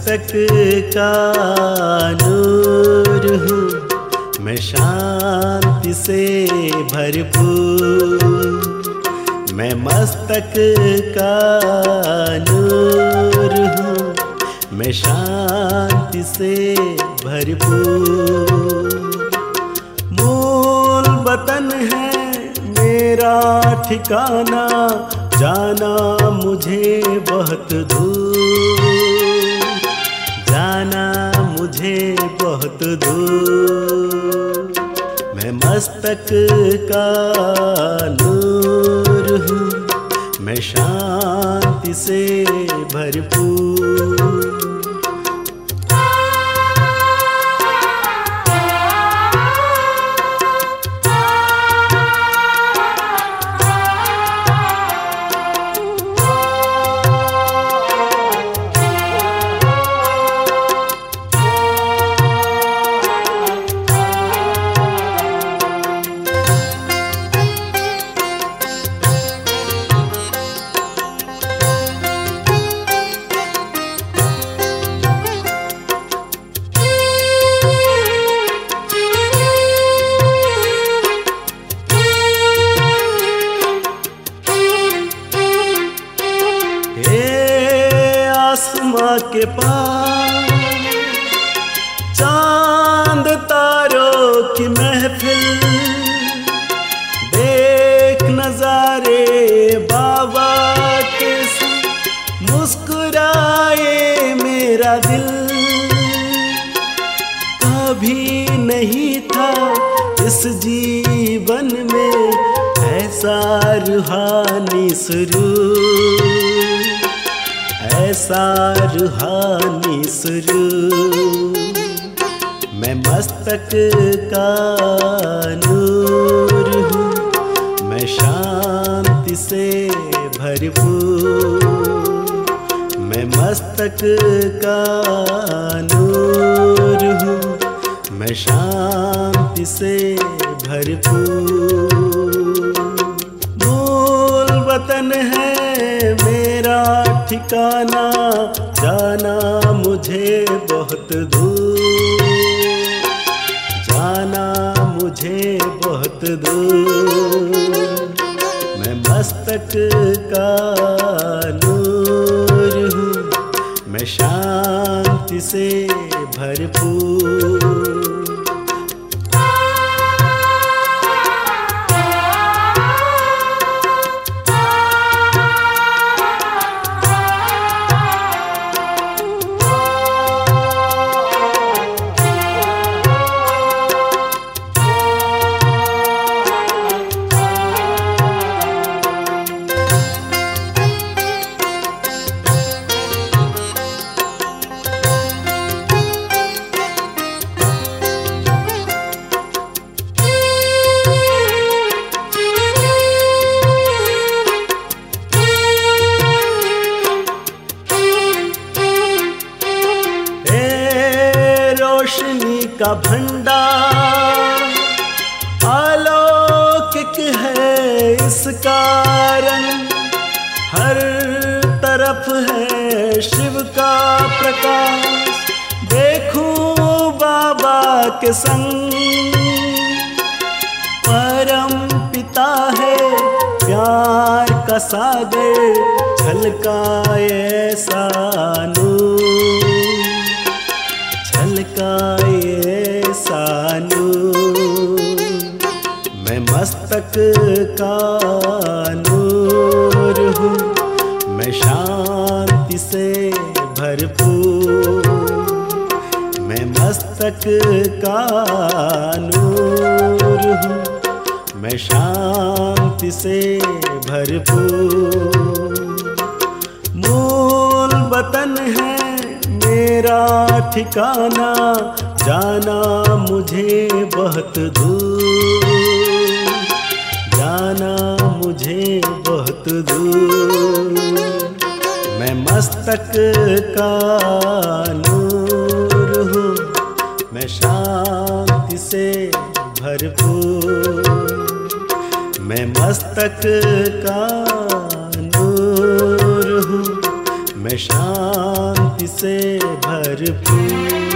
मस्तक का नूर हूँ, मैं शांति से भरपूर। मैं मस्तक का नूर हूँ, मैं शांति से भरपूर। मूल वतन है मेरा ठिकाना, जाना मुझे बहुत दूर, जाना मुझे बहुत दूर। मैं मस्तक का नूर हूँ, मैं शांति से भरपूर। आसमां के पार चांद तारों की महफिल, देख नजारे बाबा के संग, मुस्कुराए मेरा दिल। कभी नहीं था इस जीवन में ऐसा रूहानी सुरूर, ऐसा रूहानी सुरूर। मैं मस्तक का नूर हूँ, मैं शांति से भरपूर। मैं मस्तक का नूर हूँ, मैं शांति से भरपूर। मूल वतन है मेरा ठिकाना, जाना मुझे बहुत दूर, जाना मुझे बहुत दूर। मैं मस्तक का नूर हूँ, मैं शांति से भरपूर। रोशनी का भंडार अलौकिक है इसका रंग, हर तरफ है शिव का प्रकाश। देखूं बाबा के संग, परम पिता है प्यार का सागर, झलकाए ऐसा नूर, झलकाए ऐसा नूर। मैं मस्तक का नूर हूँ, मैं शांति से भरपूर। मैं मस्तक का नूर हूँ, मैं शांति से भरपूर। मूल वतन है मेरा ठिकाना, जाना मुझे बहुत दूर, जाना मुझे बहुत दूर। मैं मस्तक का नूर हूँ, मैं शांति से भरपूर। मैं मस्तक का नूर हूँ, मैं शांति से भरपूर। भरपूर।